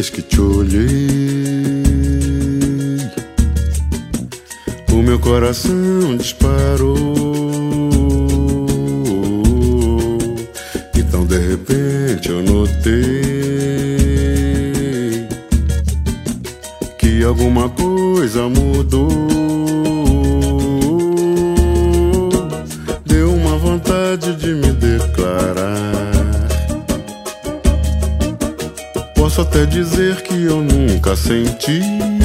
vez que te olhei, o meu coração disparou. Então de repente eu notei que alguma coisa mudou. Deu uma vontade de me declarar. Posso até dizer que eu nunca senti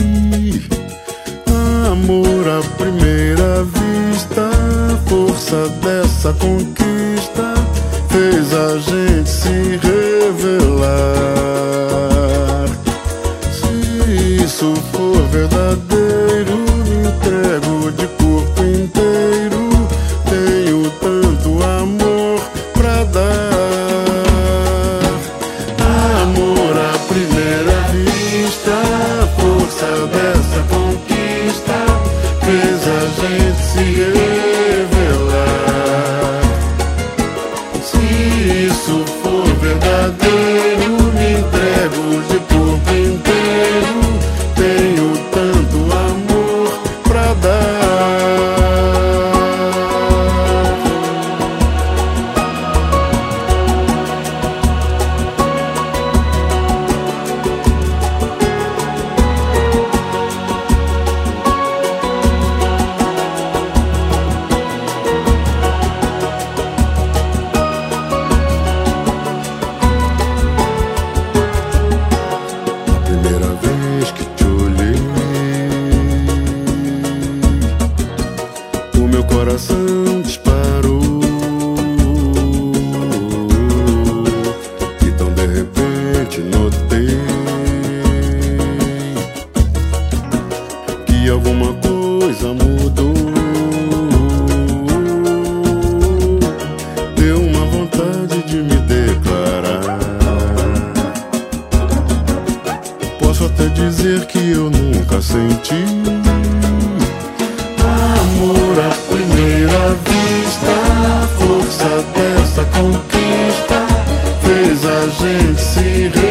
amor à primeira vista. A força dessa conquista fez a gente se revelar. Se isso for verdadeiro, me entrego de corpo inteiro. Tenho tanto amor pra dar. Amor à primeira vista, a força dessa conquista fez a gente se revelar. Se isso for verdadeiro, me entrego de corpo inteiro. Tenho tanto amor pra dar. Meu coração disparou. Então de repente notei que alguma coisa mudou. Deu uma vontade de me declarar. Posso até dizer que eu nunca senti amor à primeira vista. A força dessa conquista fez a gente se